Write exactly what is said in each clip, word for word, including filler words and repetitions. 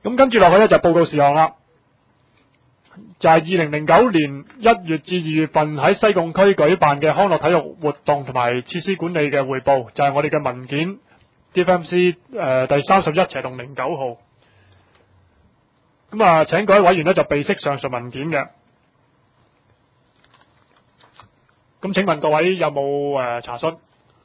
咁跟住落去咧就報告事項啦，就係二零零九年一月至二月份喺西貢區舉辦嘅康樂體育活動同埋設施管理嘅匯報，就係、是、我哋嘅文件 D F M C 誒、呃、第三十一斜同零九號。咁啊，請各位委員咧就備悉上述文件嘅。咁請問各位有冇誒、呃、查詢？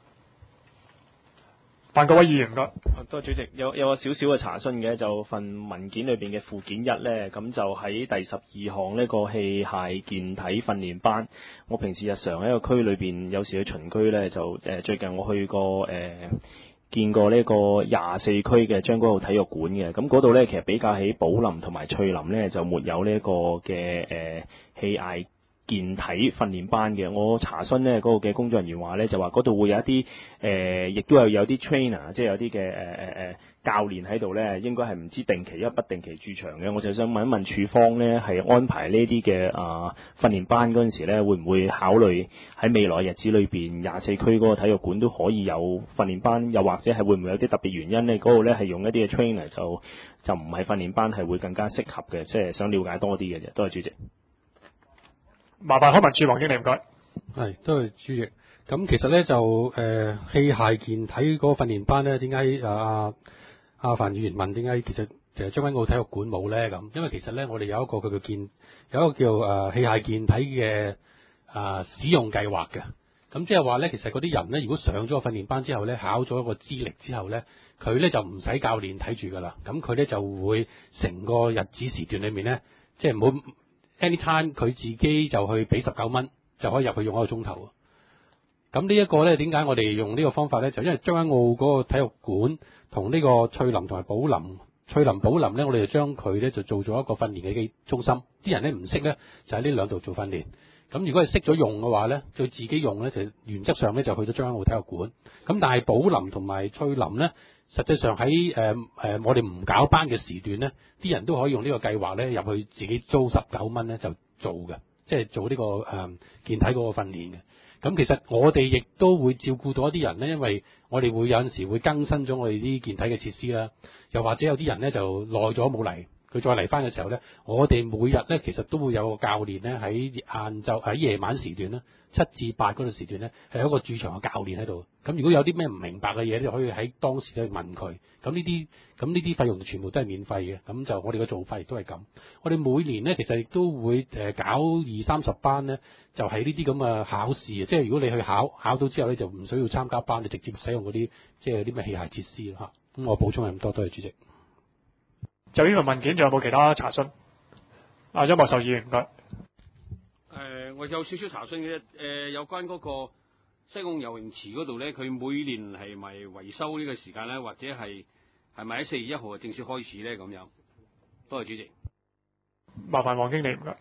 范各位議員噶， 多謝主席，有有個少少嘅查詢嘅，就份文件裏邊嘅附件一呢，咁就喺第十二項呢個器械健體訓練班。我平時日常喺個區裏邊，有時去巡區呢，就誒、呃、最近我去過誒、呃、見過呢個廿四區嘅將軍澳體育館嘅，咁嗰度呢，其實比較起寶林同埋翠林呢，就沒有呢個嘅誒器械健體訓練班嘅。我查詢呢嗰個嘅工作人員話呢，就話嗰度會有一啲誒，亦、呃、都有有啲 trainer，即係有啲嘅誒誒誒教練喺度呢，應該係唔知定期一不定期駐場嘅。我就想問一問處方呢，係安排呢啲嘅啊訓練班嗰陣時呢，會唔會考慮喺未來日子裏邊廿四區嗰個體育館都可以有訓練班，又或者係會唔會有啲特別原因呢？嗰度呢係用一啲嘅 trainer 就就唔係訓練班，係會更加適合嘅，即係想了解多啲嘅啫。多謝主席。 麻煩康文署黃經理唔該。 係，多謝主席。咁其實咧就誒、呃、器械健體嗰個訓練班咧，點解啊阿范議員問點解其實就係將軍澳體育館冇咧？咁因為其實咧我哋有一個佢叫健有一個叫誒、呃、器械健體嘅啊、呃、使用計劃嘅。咁即係話咧，其實嗰啲人咧，如果上咗個訓練班之後咧，考咗一個資歷之後咧，佢咧就唔使教練睇住噶啦。咁佢咧就會成個日子時段裏面咧，即係唔好。anytime 佢自己就去俾十九蚊就可以入去用一個鐘頭。咁呢一個咧，點解我哋用呢個方法咧？就因為將軍澳嗰個體育館同呢個翠林同埋寶林、翠林寶林咧，我哋就將佢咧就做咗一個訓練嘅中心。啲人咧唔識咧，就喺呢兩度做訓練。咁如果係識咗用嘅話咧，就自己用咧，就原則上咧就去咗將軍澳體育館。咁但係寶林同埋翠林咧，實際上喺誒誒我哋唔搞班嘅時段咧，啲人都可以用呢個計劃咧入去自己租十九蚊咧就做嘅，即係做呢、這個誒、呃、健體嗰個訓練嘅。咁其實我哋亦都會照顧到一啲人咧，因為我哋會有陣時會更新咗我哋啲健體嘅設施啦，又或者有啲人咧就耐咗冇嚟，佢再嚟翻嘅時候咧，我哋每日咧其實都會有個教練咧喺晏晝喺夜晚時段咧七至八嗰個時段咧係有一個駐場嘅教練喺度。咁如果有啲咩唔明白嘅嘢咧，可以喺當時去問佢。咁呢啲咁呢啲費用全部都係免費嘅。咁就我哋嘅做法亦都係咁。我哋每年咧其實亦都會誒搞二三十班咧，就係呢啲咁嘅考試啊。即係如果你去考考到之後咧，就唔需要參加班，你直接使用嗰啲即係啲咩器械設施咯嚇。咁我補充係咁多，多謝主席。 就呢份文件，仲有冇其他查詢？啊，邱博壽議員唔該。誒、 呃，我有少少查詢嘅，誒、呃，有關嗰個西貢游泳池嗰度咧，佢每年係咪維修呢個時間咧，或者係係咪喺四月一號正式開始咧？咁樣，多謝主席。 麻煩黃經理唔該。誒、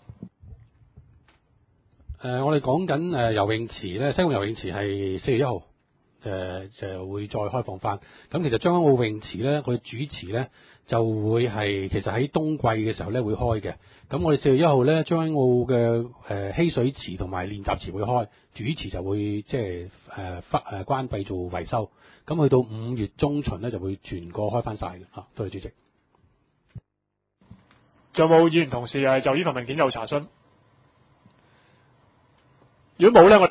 呃，我哋講緊誒游泳池咧，西貢游泳池係四月一號誒就會再開放翻。咁其實將軍澳泳池咧，佢主持咧就會係其實喺冬季嘅時候咧會開嘅。咁我哋四月一號咧，將軍澳嘅誒嬉水池同埋練習池會開，主池就會即係誒忽誒關閉做維修。咁去到五月中旬咧就會全個開翻晒嘅嚇。多謝主席。 仲有冇議員同事係就呢份文件有查詢？如果冇咧，我